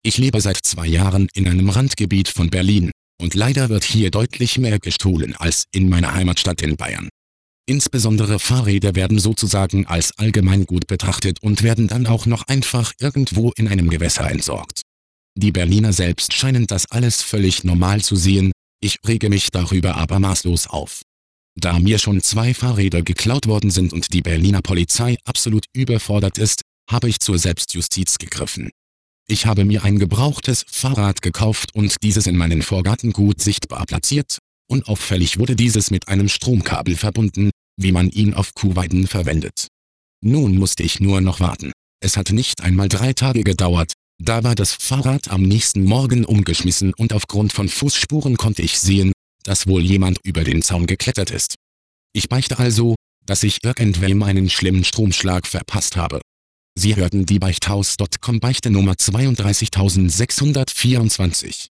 Ich lebe seit 2 Jahren in einem Randgebiet von Berlin, und leider wird hier deutlich mehr gestohlen als in meiner Heimatstadt in Bayern. Insbesondere Fahrräder werden sozusagen als Allgemeingut betrachtet und werden dann auch noch einfach irgendwo in einem Gewässer entsorgt. Die Berliner selbst scheinen das alles völlig normal zu sehen, ich rege mich darüber aber maßlos auf. Da mir schon 2 Fahrräder geklaut worden sind und die Berliner Polizei absolut überfordert ist, habe ich zur Selbstjustiz gegriffen. Ich habe mir ein gebrauchtes Fahrrad gekauft und dieses in meinen Vorgarten gut sichtbar platziert. Unauffällig wurde dieses mit einem Stromkabel verbunden, wie man ihn auf Kuhweiden verwendet. Nun musste ich nur noch warten. Es hat nicht einmal 3 Tage gedauert, da war das Fahrrad am nächsten Morgen umgeschmissen und aufgrund von Fußspuren konnte ich sehen, dass wohl jemand über den Zaun geklettert ist. Ich beichte also, dass ich irgendwem einen schlimmen Stromschlag verpasst habe. Sie hörten die Beichthaus.com Beichte Nummer 32624.